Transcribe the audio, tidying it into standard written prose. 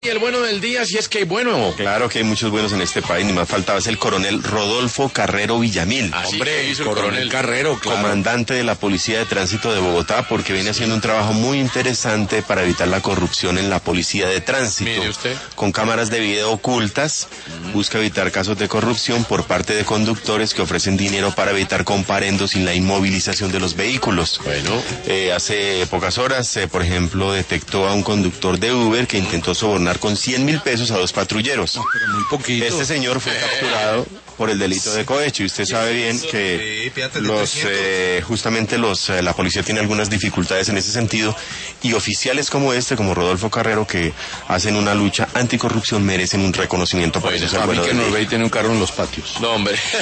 Y el bueno del día, si es que hay bueno. Claro que hay muchos buenos en este país, ni más faltaba, es el coronel Rodolfo Carrero Villamil. Hombre, hizo el coronel Carrero, claro. Comandante de la Policía de Tránsito de Bogotá, porque viene haciendo un trabajo muy interesante para evitar la corrupción en la Policía de Tránsito. Mire usted. Con cámaras de video ocultas, busca evitar casos de corrupción por parte de conductores que ofrecen dinero para evitar comparendos sin la inmovilización de los vehículos. Bueno. Hace pocas horas, por ejemplo, detectó a un conductor de Uber que intentó sobornar con 100.000 pesos a dos patrulleros. Pero muy poquito. Este señor fue capturado por el delito de cohecho y usted sabe bien que la policía tiene algunas dificultades en ese sentido y oficiales como este, como Rodolfo Carrero, que hacen una lucha anticorrupción, merecen un reconocimiento por eso. A mí que Norbey tiene un carro en los patios. No, hombre.